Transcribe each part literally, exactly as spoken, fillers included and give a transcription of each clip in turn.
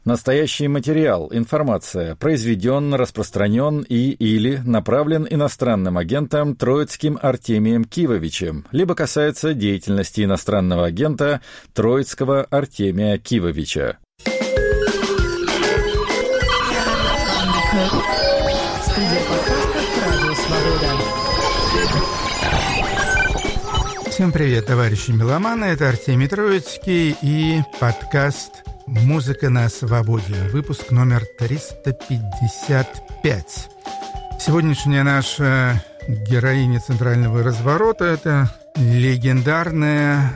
Настоящий материал, информация произведен, распространен и или направлен иностранным агентом Троицким Артемием Кивовичем, либо касается деятельности иностранного агента Троицкого Артемия Кивовича. Студия подкастов «Радио Свобода». Всем привет, товарищи меломаны, это Артемий Троицкий и подкаст «Музыка на свободе», выпуск номер триста пятьдесят пять. Сегодняшняя наша героиня центрального разворота – это легендарная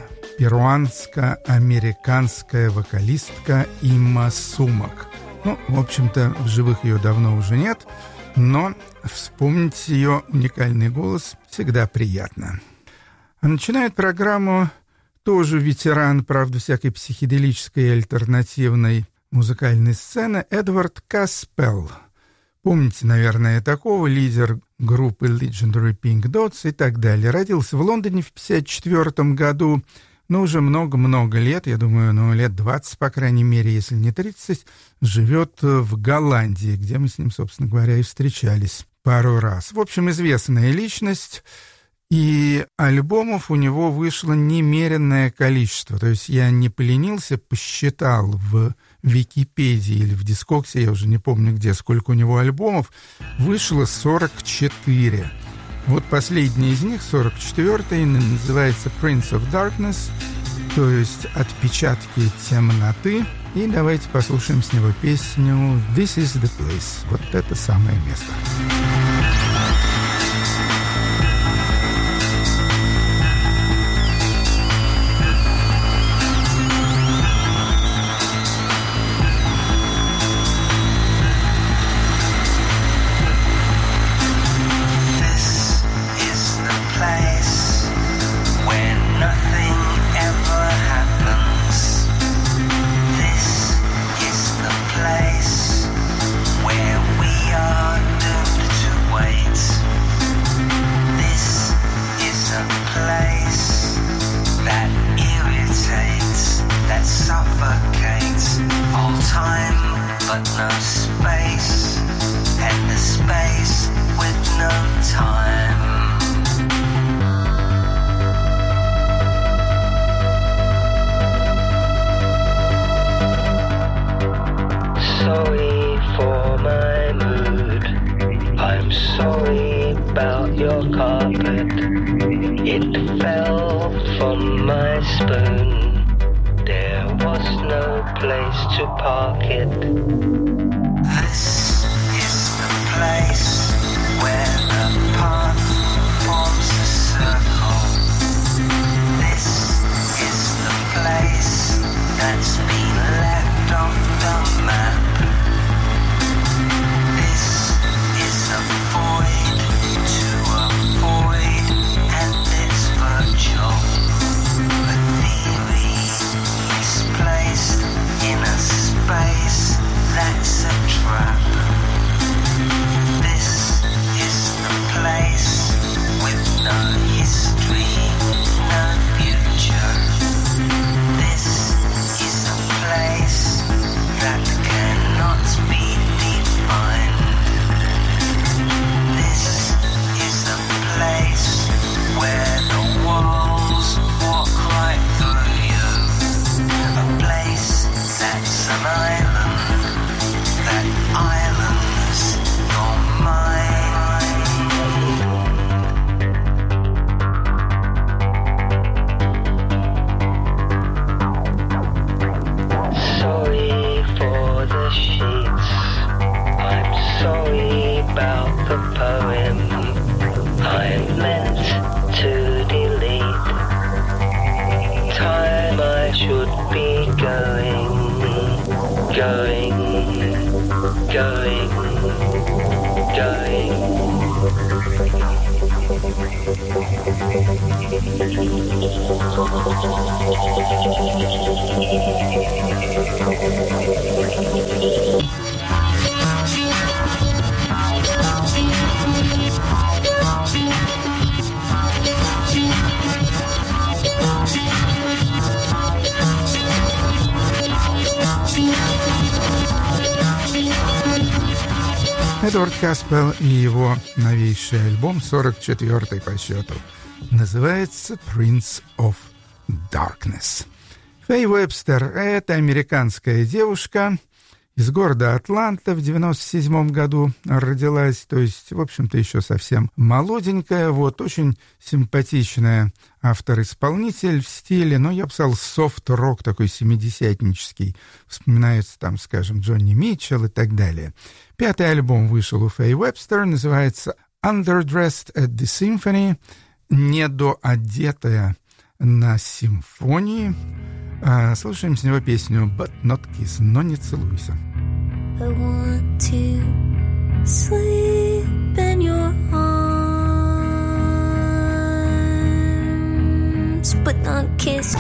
перуанско-американская вокалистка Има Сумак. Ну, в общем-то, в живых ее давно уже нет, но вспомнить ее уникальный голос всегда приятно. А начинает программу тоже ветеран, правда, всякой психоделической и альтернативной музыкальной сцены Эдвард Каспел. Помните, наверное, такого, лидер группы Legendary Pink Dots и так далее. Родился в Лондоне в пятьдесят четвёртом году, но уже много-много лет, я думаю, ну, лет двадцать, по крайней мере, если не тридцать, живет в Голландии, где мы с ним, собственно говоря, и встречались пару раз. В общем, известная личность. И альбомов у него вышло немеренное количество. То есть я не поленился, посчитал в Википедии или в Дискоксе, я уже не помню где, сколько у него альбомов. Вышло сорок четыре. Вот последний из них, сорок четвёртый, называется Prince of Darkness, то есть «Отпечатки темноты». И давайте послушаем с него песню «This is the place». Вот это самое место. We'll be right back. Эдвард Каспел и его новейший альбом, сорок четвёртый по счету, называется «Prince of Darkness». Фэй Уэбстер — это американская девушка из города Атланта, в девяносто седьмом году родилась, то есть, в общем-то, еще совсем молоденькая, вот, очень симпатичная автор-исполнитель в стиле, ну, я бы сказал, софт-рок такой семидесятнический, вспоминается там, скажем, Джонни Митчелл и так далее. Пятый альбом вышел у Фэй Уэбстер, называется «Underdressed at the Symphony», «Недоодетая на симфонии». А, слушаем с него песню «But not kiss», но не целуйся. I want to sleep in your arms, but not kiss.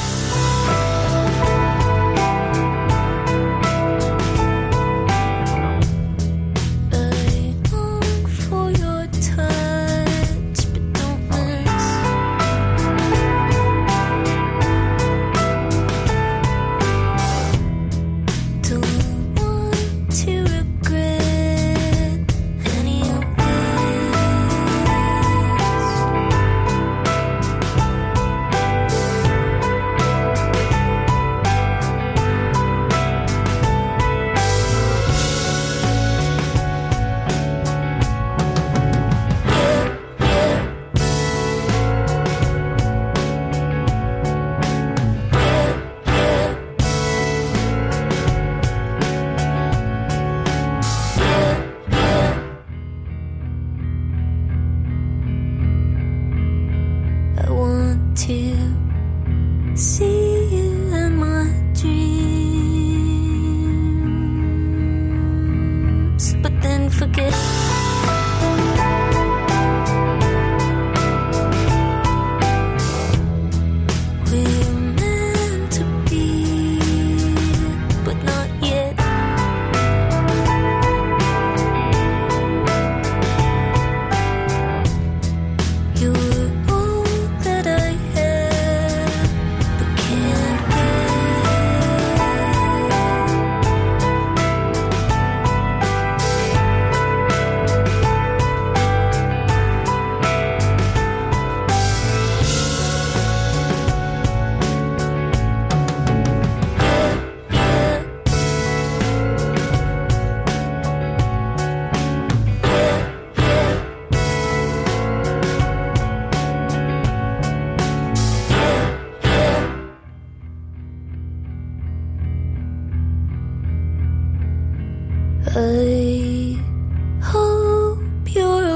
I hope you're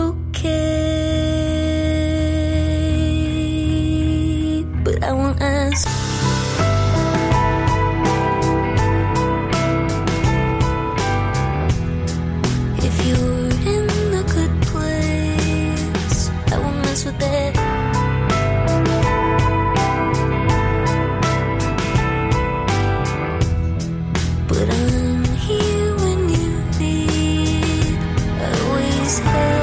okay, but I won't ask. If you're in a good place, I won't mess with it. But I'm here when you need, always have.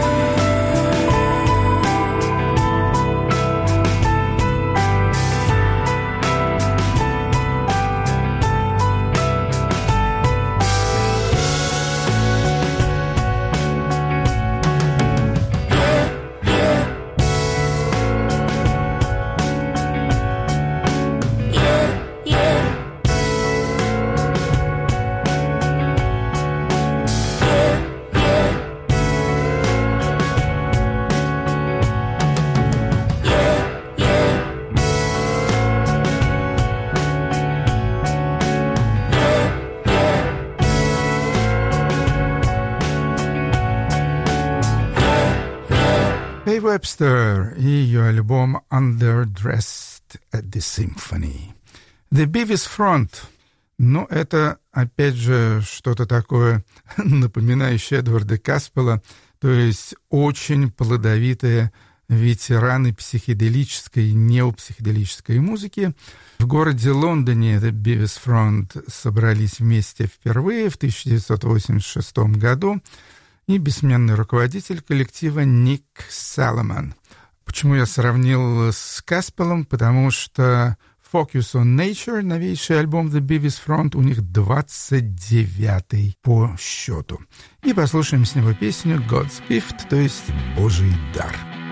Фэй Уэбстер и ее альбом «Underdressed at the Symphony». «The Beavis Front». Ну, это, опять же, что-то такое, напоминающее Эдварда Каспела, то есть очень плодовитые ветераны психоделической и неопсиходелической музыки. В городе Лондоне «The Beavis Front» собрались вместе впервые в тысяча девятьсот восемьдесят шестом году, и бессменный руководитель коллектива Ник Саломон. Почему я сравнил с Каспелом? Потому что «Focus on Nature», новейший альбом The Beavis Front, у них двадцать девятый по счету. И послушаем с него песню «God's Gift», то есть «Божий дар».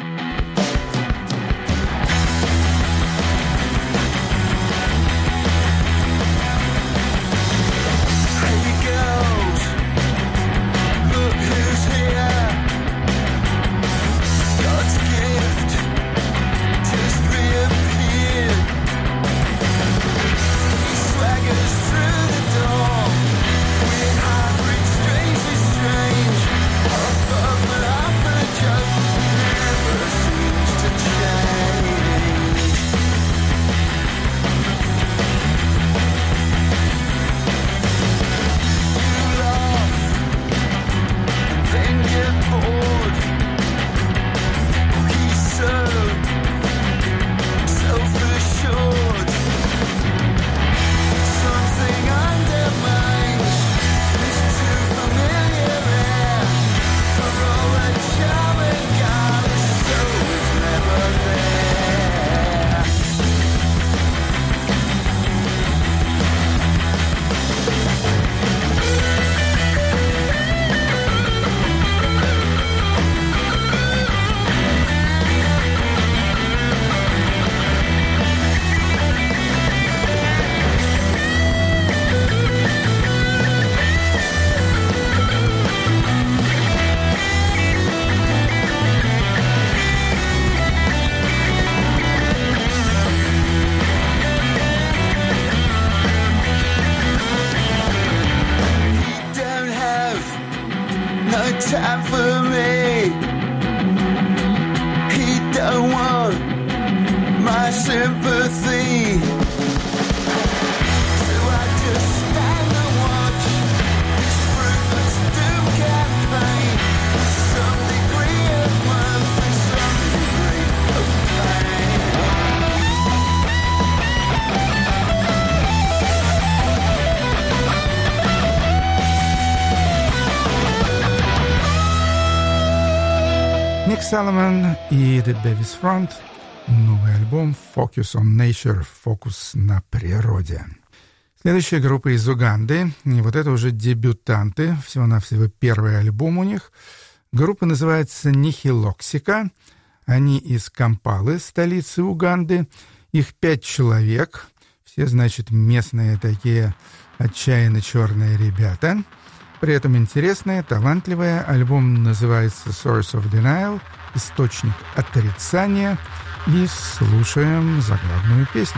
Time for me. He don't want my sympathy. So I just stand and watch this fruitless doom campaign. Some degree of mirth and some degree of pain. Ник Соломон и The Beavis Front, новый альбом «Focus on Nature», «Фокус на природе». Следующая группа из Уганды, и вот это уже дебютанты, всего-навсего первый альбом у них. Группа называется «Нихилоксика», они из Кампалы, столицы Уганды, их пять человек, все, значит, местные такие отчаянно черные ребята. При этом интересная, талантливая. Альбом называется «Source of Denial», «Источник отрицания». И слушаем заглавную песню.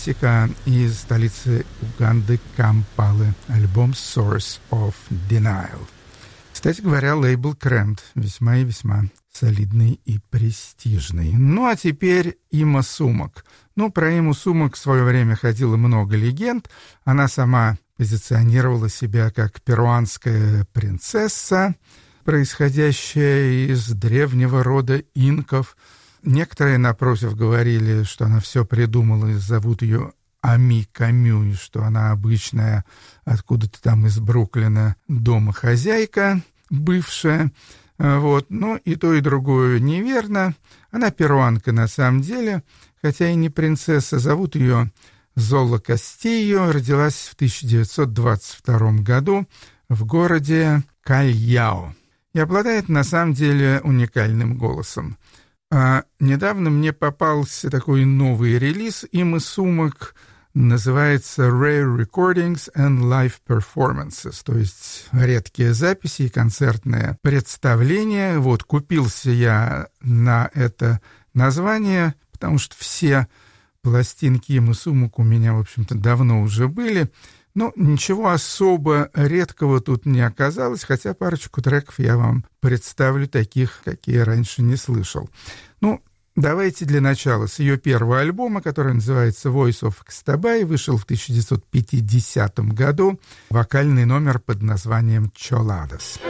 классика из столицы Уганды Кампалы. Альбом Source of Denial. Кстати говоря, лейбл Crammed весьма и весьма солидный и престижный. Ну, а теперь Има Сумак. Ну, про Иму Сумак в свое время ходило много легенд. Она сама позиционировала себя как перуанская принцесса, происходящая из древнего рода инков. Некоторые, напротив, говорили, что она все придумала и зовут ее Ами Камю, и что она обычная, откуда-то там из Бруклина, домохозяйка бывшая. Вот. Но и то, и другое неверно. Она перуанка на самом деле, хотя и не принцесса. Зовут ее Зола Кастильо. Родилась в тысяча девятьсот двадцать втором году в городе Кальяо. И обладает на самом деле уникальным голосом. А недавно мне попался такой новый релиз Имы Сумак, называется Rare Recordings and Live Performances, то есть редкие записи и концертные представления. Вот, купился я на это название, потому что все пластинки Имы Сумак у меня, в общем-то, давно уже были. Но ничего особо редкого тут не оказалось, хотя парочку треков я вам представлю, таких, какие я раньше не слышал. Ну, давайте для начала с ее первого альбома, который называется Voice of Xtabay, вышел в тысяча девятьсот пятидесятом году, вокальный номер под названием «Choladas».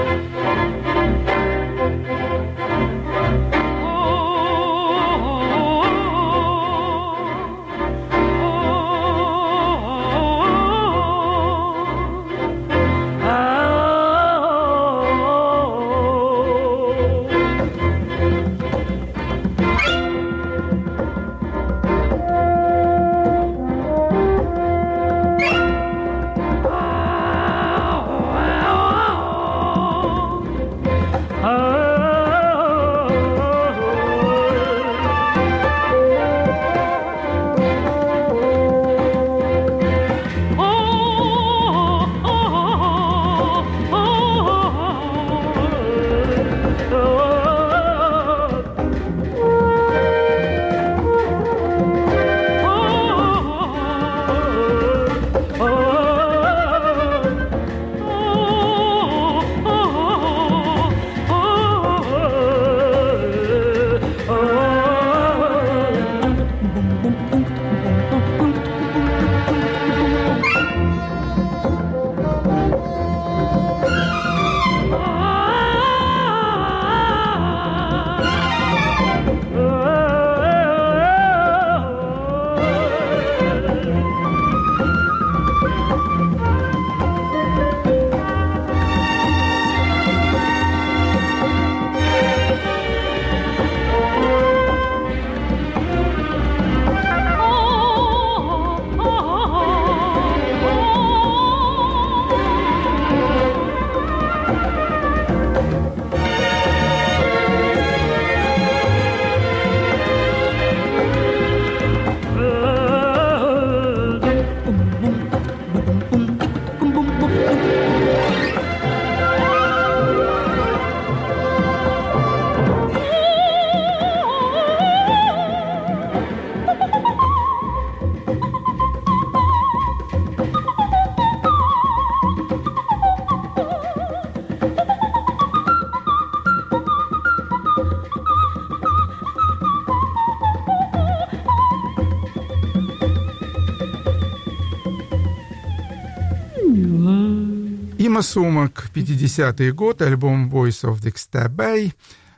Има Сумак, пятидесятый год, альбом Voice of Xtabay.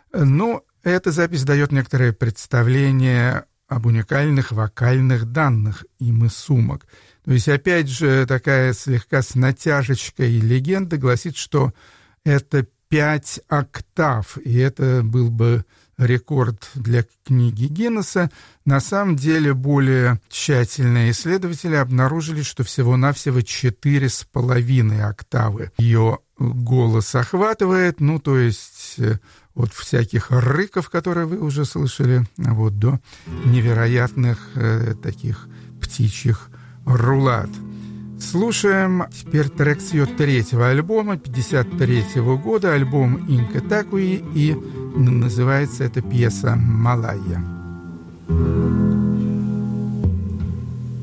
Ну, эта запись дает некоторое представление об уникальных вокальных данных Имы Сумак. То есть, опять же, такая слегка с натяжечкой легенда гласит, что это пять октав, и это был бы рекорд для книги Гиннесса. На самом деле более тщательные исследователи обнаружили, что всего-навсего четыре с половиной октавы ее голос охватывает, ну, то есть от всяких рыков, которые вы уже слышали, вот, до невероятных э, таких птичьих рулад. Слушаем теперь трек с ее третьего альбома, пятьдесят третьего года, альбом «Инка Такуи», и называется эта пьеса «Малайя».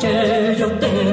que yo te he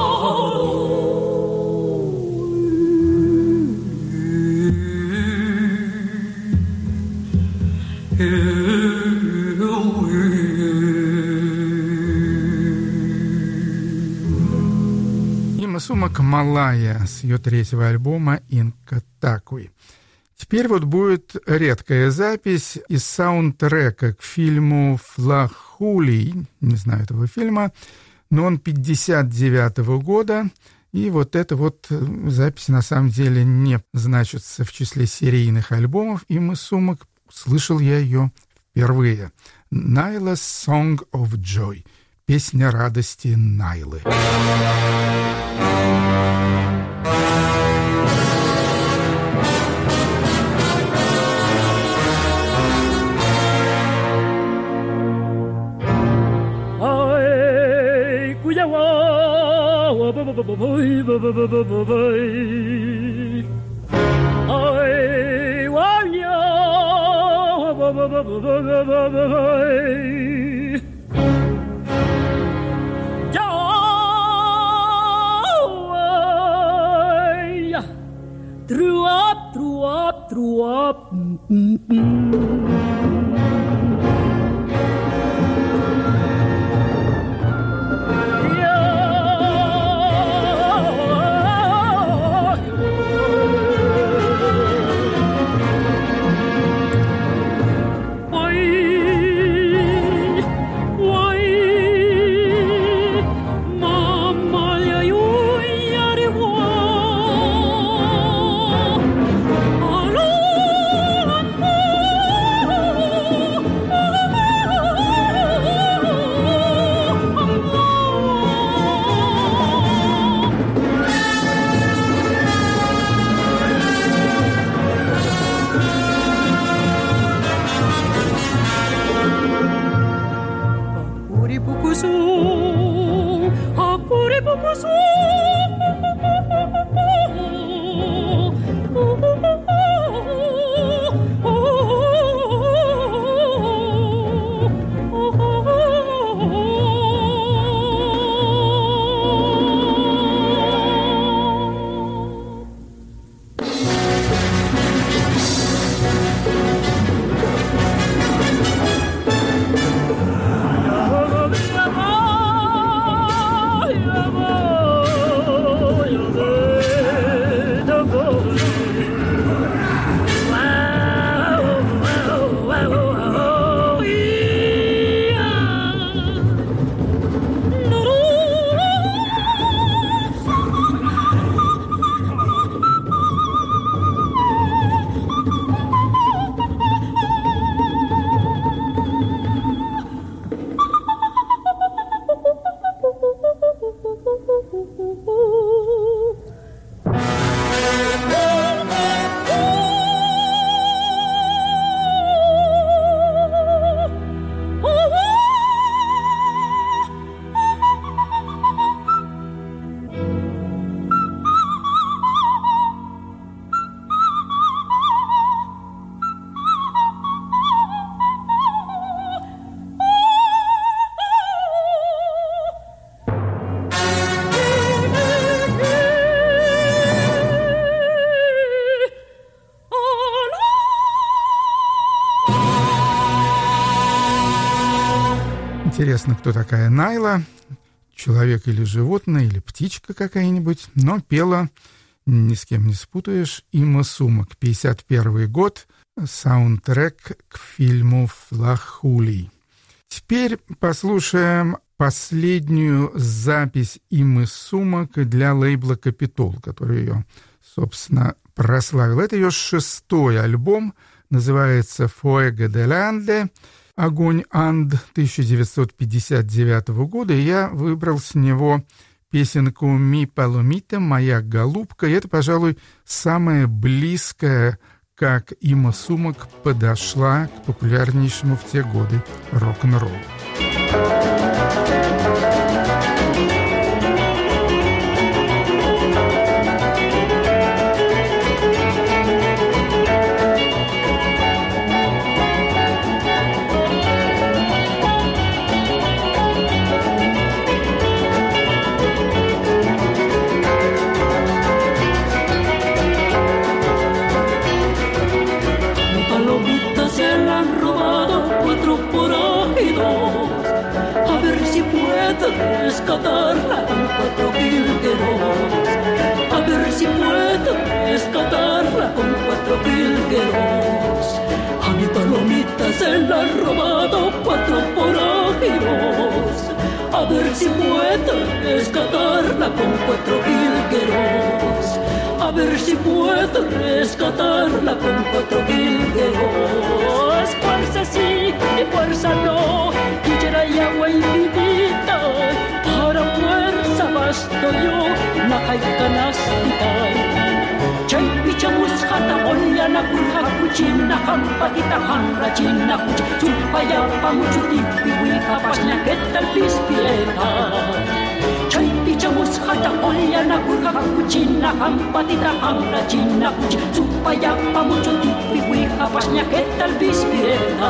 Има Сумак «Малая» с ее третьего альбома «Инка Такуи». Теперь вот будет редкая запись из саундтрека к фильму «Флахули», не знаю этого фильма, но он пятьдесят девятого года, и вот эта вот запись на самом деле не значится в числе серийных альбомов Имы Сумак, слышал я ее впервые. «Naila's Song of Joy», песня радости Найлы. Threw up, threw up, threw up. Mm-mm-mm. Интересно, кто такая Найла, человек или животное, или птичка какая-нибудь, но пела, ни с кем не спутаешь, Има Сумак, пятьдесят первый год, саундтрек к фильму «Флахули». Теперь послушаем последнюю запись Имы Сумак для лейбла «Капитол», который ее, собственно, прославил. Это ее шестой альбом, называется «Fuego del Ande», «Огонь Анд» тысяча девятьсот пятьдесят девятого года, и я выбрал с него песенку «Ми Паломита», «Моя голубка», и это, пожалуй, самое близкое, как Има Сумак подошла к популярнейшему в те годы рок-н-роллу. rescatarla con cuatro jilgueros. A ver si puedo rescatarla con cuatro jilgueros. A mi palomita se la han robado cuatro forajidos. A ver si puedo rescatarla con cuatro jilgueros. A ver si puedo rescatarla con cuatro jilgueros. Fuerza sí y fuerza no, quillera y agua infinita. Para fuerza basto yo, nakay kanastita. Chay pichamus hata olyana kurha kuchina hampatita hanra china kuch. Supaya pamuchuti piwika pasnya ketal pispireta. Chay pichamus hata olyana kurha kuchina hampatita hanra china kuch. Supaya pamuchuti piwika pasnya ketal pispireta.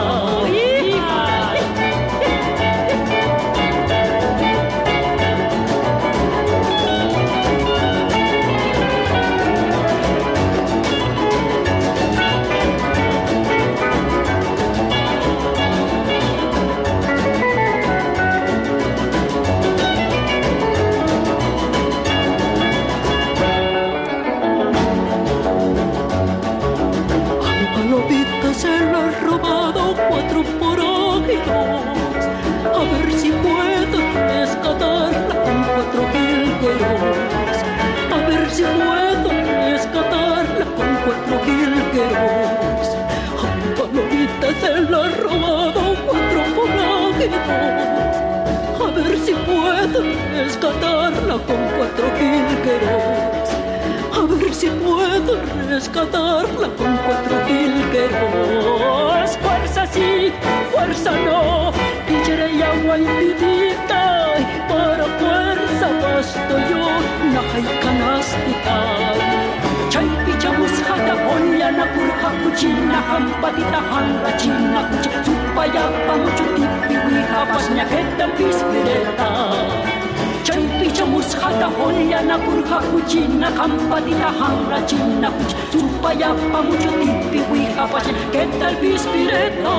Se lo han robado cuatro forajidos. A ver si puedo rescatarla con cuatro jilgueros. A ver si puedo rescatarla con cuatro jilgueros. A mi palomita se lo han robado cuatro forajidos. A ver si puedo rescatarla con cuatro jilgueros. A ver si puedo rescatarla con cuatro jilgueros. Fuerza sí, fuerza no, quillera y agua infinita. Para fuerza basto yo, nakay kanastita. Chay pichamus hata olyana kurha kuchina hampatita hanra china kuch. Supaya pamuchuti piwiha pasnya ketal pispireta. Chay pichamus hata olyana kurha kuchina hampatita hanra china kuch. Supaya pamuchuti piwiha pasnya ketal pispireta.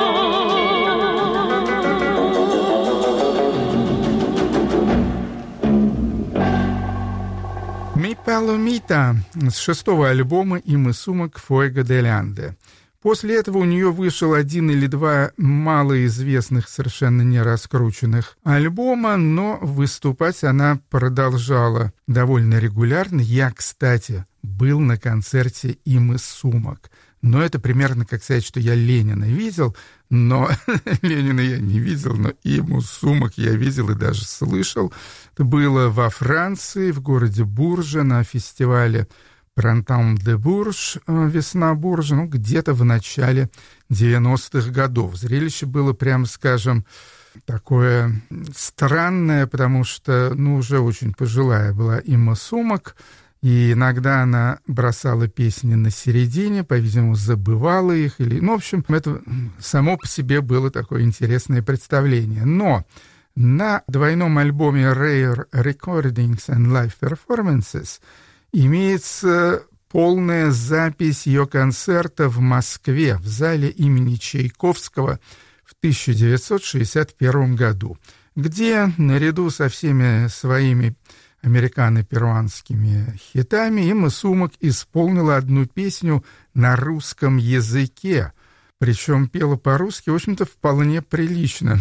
«Mi Palomita» с шестого альбома «Имы сумок Fuego del Ande». После этого у нее вышел один или два малоизвестных, совершенно не раскрученных альбома, но выступать она продолжала довольно регулярно. Я, кстати, был на концерте «Имы сумок». Но это примерно как сказать, что я Ленина видел, но Ленина я не видел, но «Иму сумок» я видел и даже слышал. Это было во Франции, в городе Бурже, на фестивале «Printemps de Bourges», «Весна Буржа», ну, где-то в начале девяностых годов. Зрелище было, прямо скажем, такое странное, потому что, ну, уже очень пожилая была Има Сумак, и иногда она бросала песни на середине, по-видимому, забывала их. Или... Ну, в общем, это само по себе было такое интересное представление. Но на двойном альбоме Rare Recordings and Live Performances имеется полная запись ее концерта в Москве в зале имени Чайковского в тысяча девятьсот шестьдесят первом году, где наряду со всеми своими американо-перуанскими хитами Има Сумак исполнила одну песню на русском языке, причем пела по-русски, в общем-то, вполне прилично.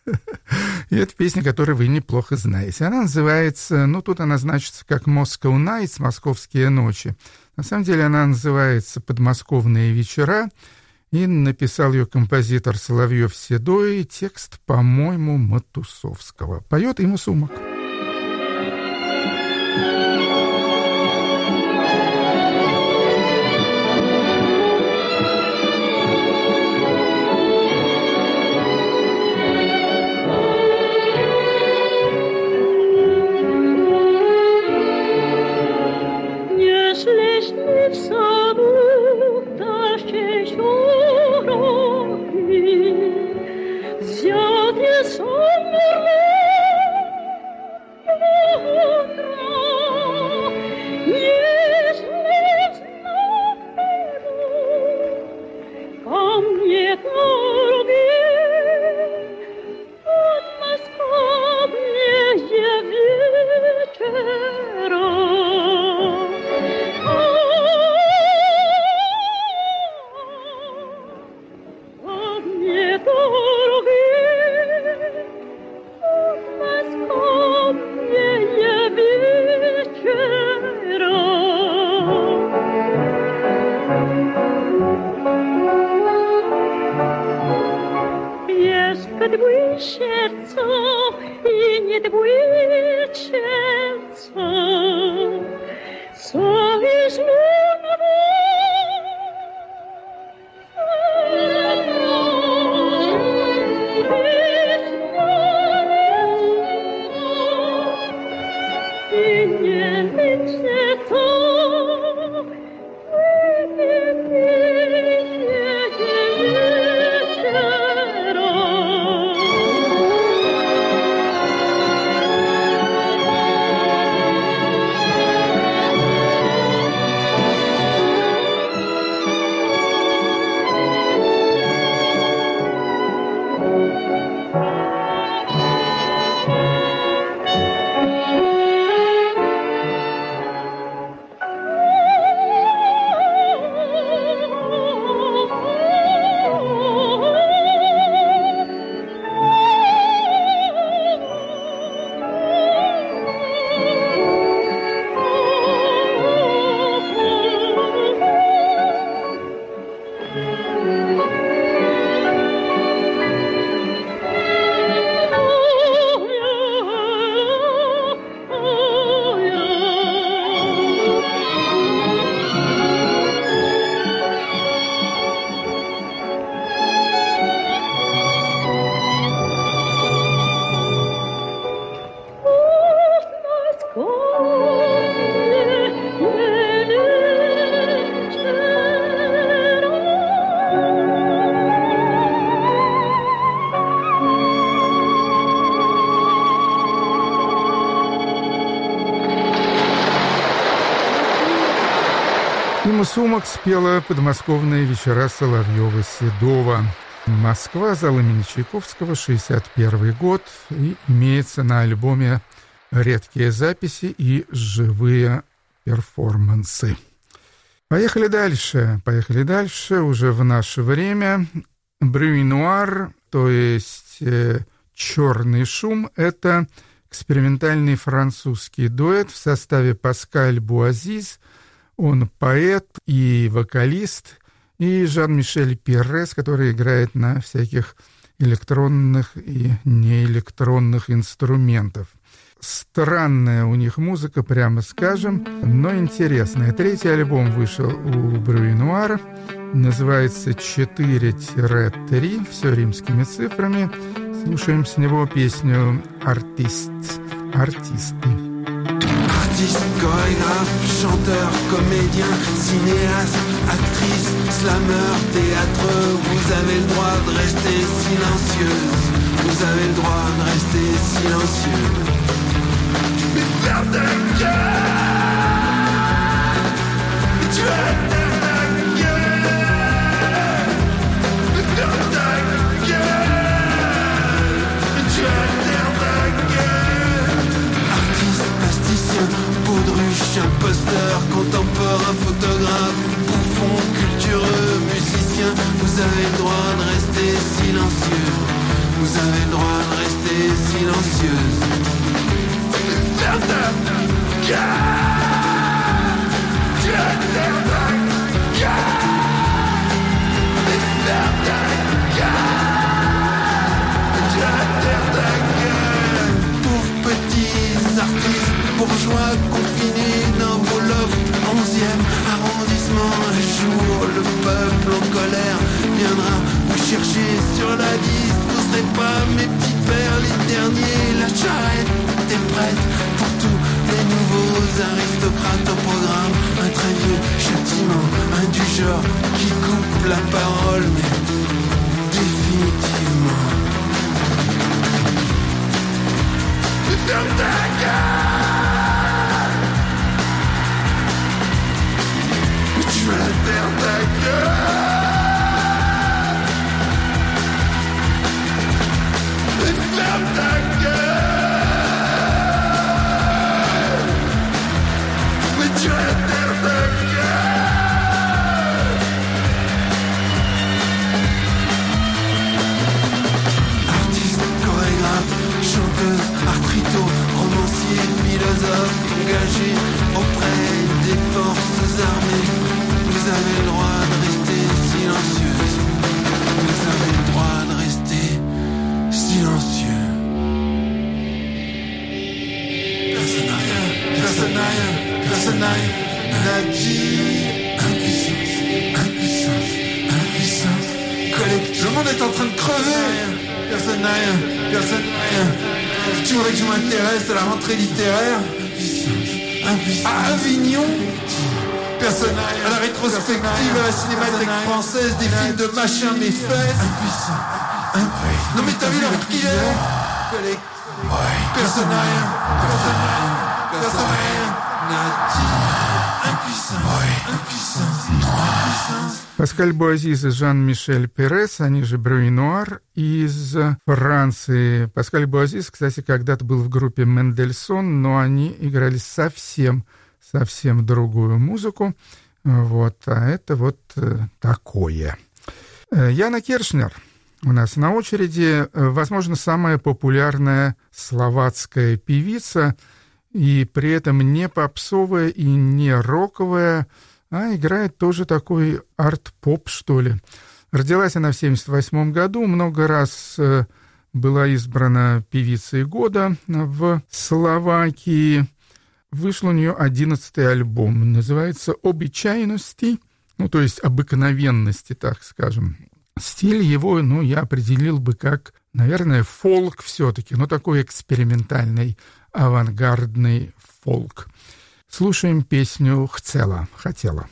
И это песня, которую вы неплохо знаете. Она называется, ну, тут она значится как «Moscow Nights», «Московские ночи». На самом деле она называется «Подмосковные вечера», и написал ее композитор Соловьев-Седой, текст, по-моему, Матусовского. Поет Има Сумак. Взять и сумерли Vicenza, sais l'uno Има Сумак спела подмосковные вечера Соловьева-Седова. Москва, зал имени Чайковского, шестьдесят первый год. И имеется на альбоме редкие записи и живые перформансы. Поехали дальше. Поехали дальше. Уже в наше время. Брюи-нуар, то есть э, черный шум, это экспериментальный французский дуэт в составе Паскаль Буазиз. Он поэт и вокалист, и Жан-Мишель Пирес, который играет на всяких электронных и неэлектронных инструментах. Странная у них музыка, прямо скажем, но интересная. Третий альбом вышел у Брюи-нуара, называется четыре три, все римскими цифрами. Слушаем с него песню «Артист», «Артисты». Artiste, chorégraphe, chanteur, comédien, cinéaste, actrice, slameur, théâtreux, vous avez le droit de rester silencieuse. Vous avez le droit de rester silencieux. Mais ferme ta gueule. Mais tu vas taire ta gueule. Mais ferme ta gueule. Mais tu vas taire ta gueule. Artiste, plasticien, baudruche, imposteur, contemporain, photographe, bouffon, cultureux, musicien, vous avez le droit de rester silencieux. Vous avez le droit de rester silencieuse. Ferme ta gueule. Tu as ferme ta gueule. Ferme ta gueule. Tu as ferme ta gueule. Pauvres petits artistes bourgeois confinés dans vos lofts, onzième arrondissement. Un jour le peuple en colère viendra vous chercher sur la liste. Vous serez pas mes petits pères les derniers. La charrette est prête pour tous les nouveaux aristocrates au programme. Un très vieux châtiment, un du genre qui coupe la parole, mais définitivement. Mais ferme ta gueule. Mais tu vas faire ta gueule. Mais ferme ta gueule. Mais tu vas faire ta gueule. Artiste, chorégraphe, chanteuse, arthrito, romancier, philosophe, engagé auprès des forces armées. Vous avez le droit de rester silencieuse. Vous avez le droit de rester silencieux. n'aille, n'agit. Impuissance, impuissance, impuissance collective. Le monde est en train de crever. Personne n'a rien, personne n'a rien. Tu voudrais que je m'intéresse à la rentrée littéraire? Impuissance, impuissance. À Avignon? Personne n'a rien. À la rétrospective, à la cinémathèque française, des films de machin, mes fesses. Impuissant, impuissant. Non mais t'as vu leur qu'il est? Personne n'a rien, personne n'a rien, personne n'a rien. Impuissance, impuissance, impuissance. Паскаль Буазиз и Жан-Мишель Перес, они же Брюи-Нуар, из Франции. Паскаль Буазиз, кстати, когда-то был в группе Мендельсон, но они играли совсем, совсем другую музыку. Вот, а это вот такое. Яна Киршнер у нас на очереди, возможно, самая популярная словацкая певица, и при этом не попсовая и не роковая, а играет тоже такой арт-поп, что ли. Родилась она в семьдесят восьмом году, много раз была избрана певицей года в Словакии. Вышел у нее одиннадцатый альбом, называется «Обичайности», ну, то есть «Обыкновенности», так скажем. Стиль его, ну, я определил бы как, наверное, фолк все-таки, но такой экспериментальный, авангардный фолк. Слушаем песню «Хцела», «Хотела».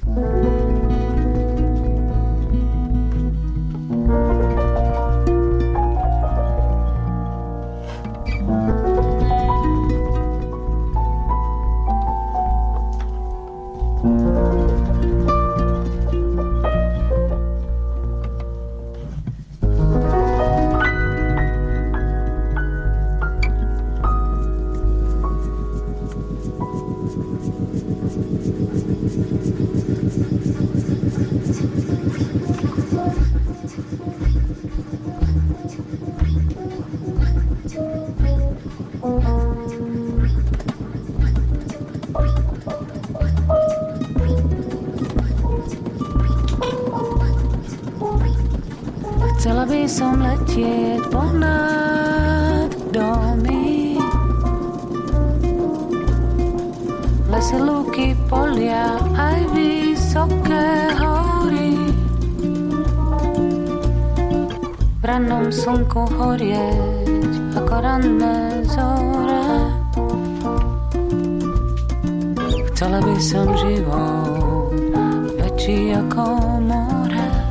Chcela by som letieť ponad domy, lesy, lúky, polia, aj vysoké hory. V rannom slnku horieť ako ranné zore. Chcela by som život väčší ako more.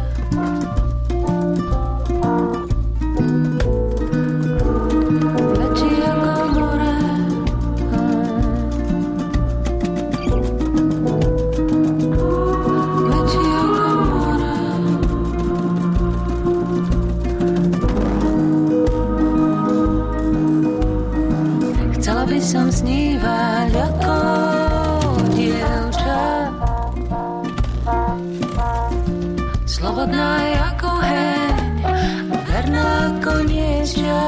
Som snívať ako dievča, slobodná ako heň, verná ako nieča.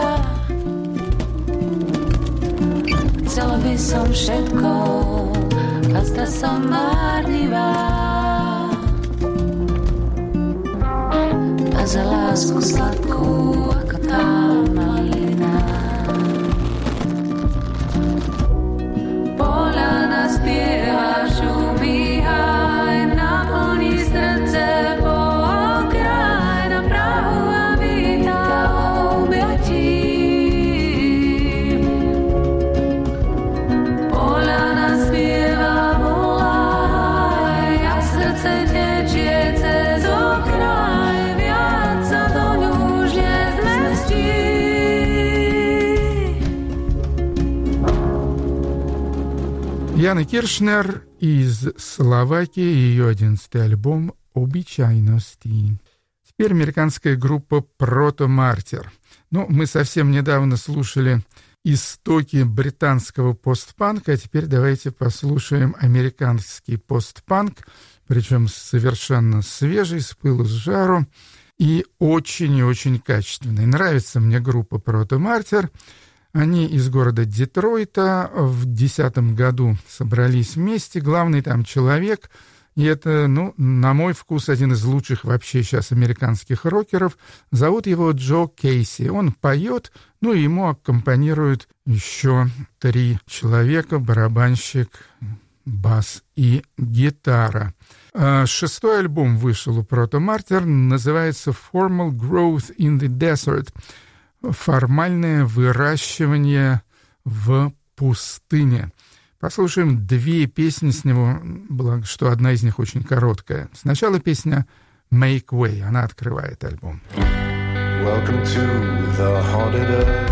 Chcela by som všetko, a zda som márnivá, a za lásku sladkú ako tá malina. Spieva, šumí haj, naplní srdce po okraj, na prahu a víta objatí. Poľana spieva, volaj, a srdce tečie cez okraj, viac sa do ňu už nezmestí. Яна Киршнер из Словакии, ее одиннадцатый альбом «Обичайности». Теперь американская группа Proto Martyr. Ну, мы совсем недавно слушали истоки британского постпанка, а теперь давайте послушаем американский постпанк, причем совершенно свежий, с пылу с жару, и очень и очень качественный. Нравится мне группа Proto Martyr. Они из города Детройта в десятом году собрались вместе. Главный там человек, и это, ну, на мой вкус, один из лучших вообще сейчас американских рокеров. Зовут его Джо Кейси. Он поет, ну, и ему аккомпанируют еще три человека. Барабанщик, бас и гитара. Шестой альбом вышел у Proto Martyr, называется «Formal Growth in the Desert» — «Формальное выращивание в пустыне». Послушаем две песни с него, благо что одна из них очень короткая. Сначала песня «Make Way», она открывает альбом. Welcome to the haunted earth,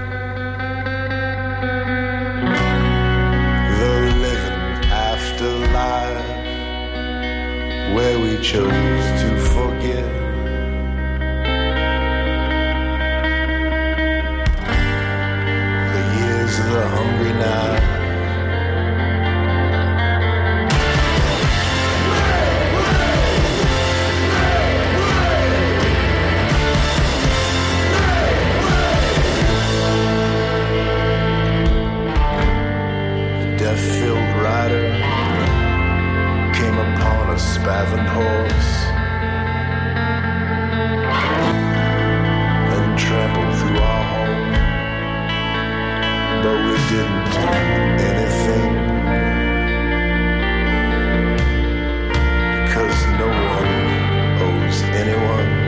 the living afterlife, where we chose to forget. The years of the hungry night. Death-filled rider came upon a spavined horse and trampled through our home, but we didn't do anything because no one owes anyone.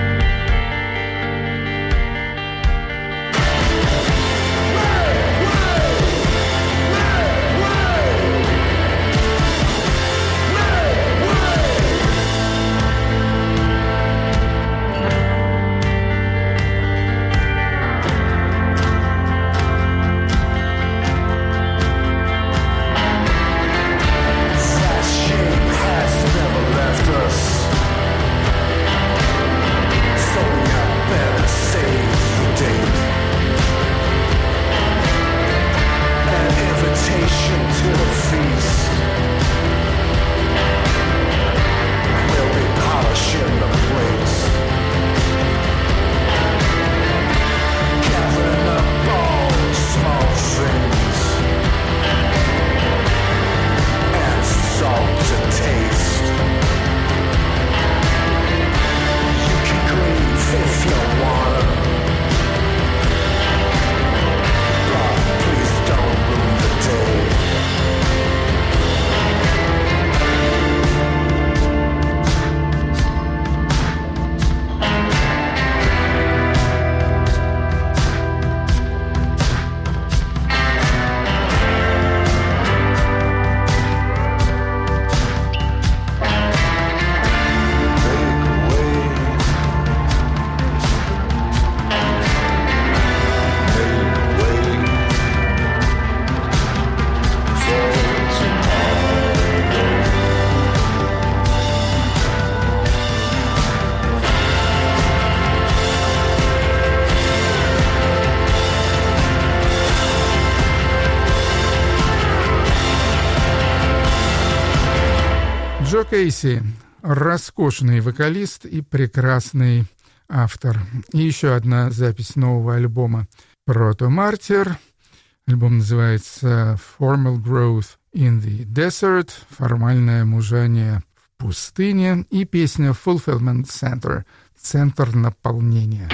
Джо Кейси — роскошный вокалист и прекрасный автор. И еще одна запись нового альбома Proto Martyr. Альбом называется «Formal Growth in the Desert» — «Формальное мужание в пустыне», и песня «Fulfillment Center» — «Центр наполнения».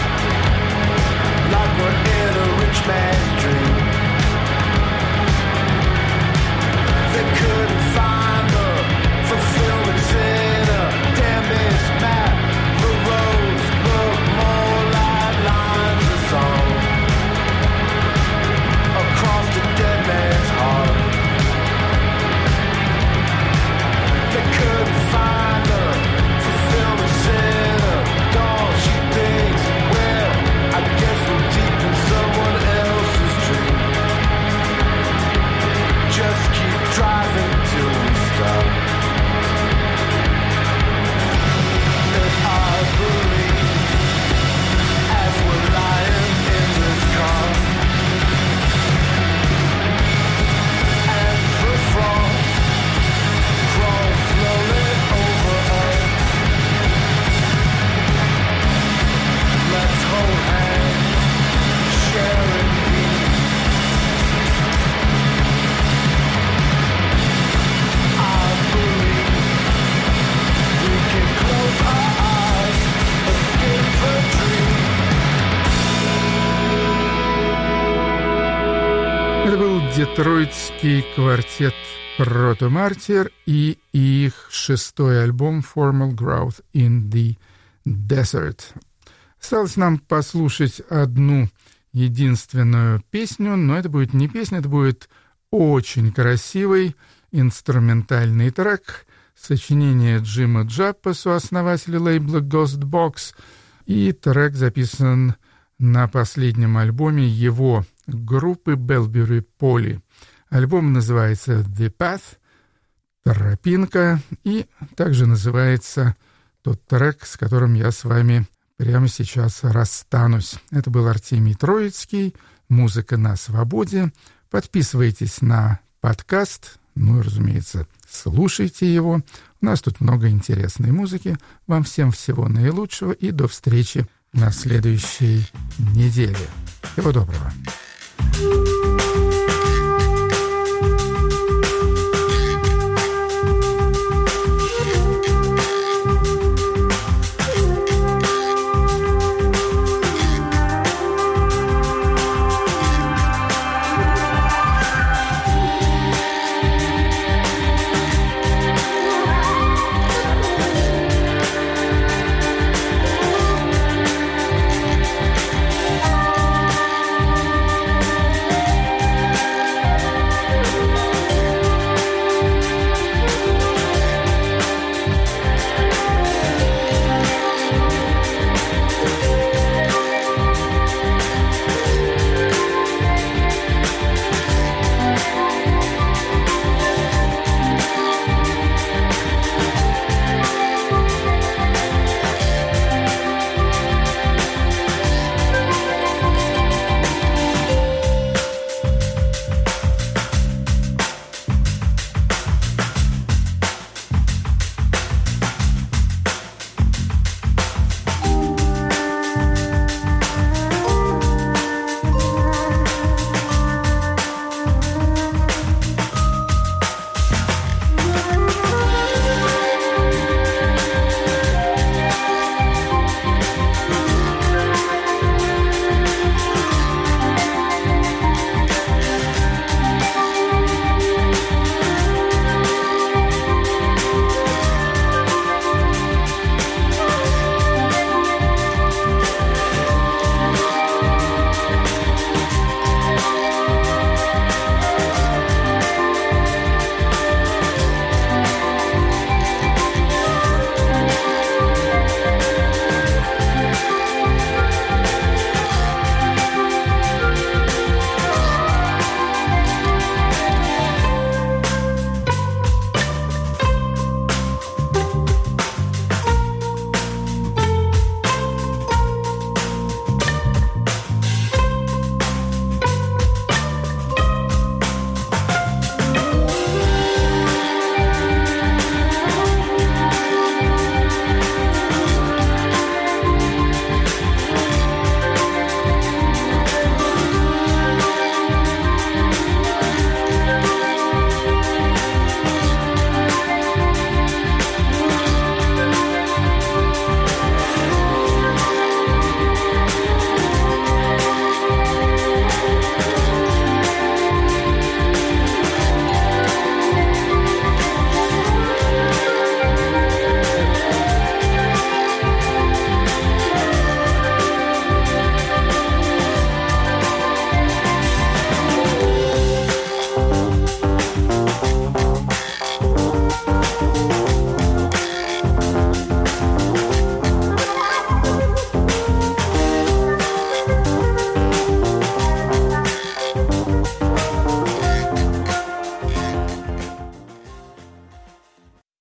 Man's dream. детройтский квартет Proto-Martyr и их шестой альбом Formal Growth in the Desert. Осталось нам послушать одну единственную песню, но это будет не песня, это будет очень красивый инструментальный трек, сочинение Джима Джаппа, сооснователя лейбла Ghost Box, и трек записан на последнем альбоме его группы Belbury Poly. Альбом называется «The Path», «Тропинка», и также называется тот трек, с которым я с вами прямо сейчас расстанусь. Это был Артемий Троицкий, «Музыка на свободе». Подписывайтесь на подкаст, ну и, разумеется, слушайте его. У нас тут много интересной музыки. Вам всем всего наилучшего и до встречи на следующей неделе. Всего доброго.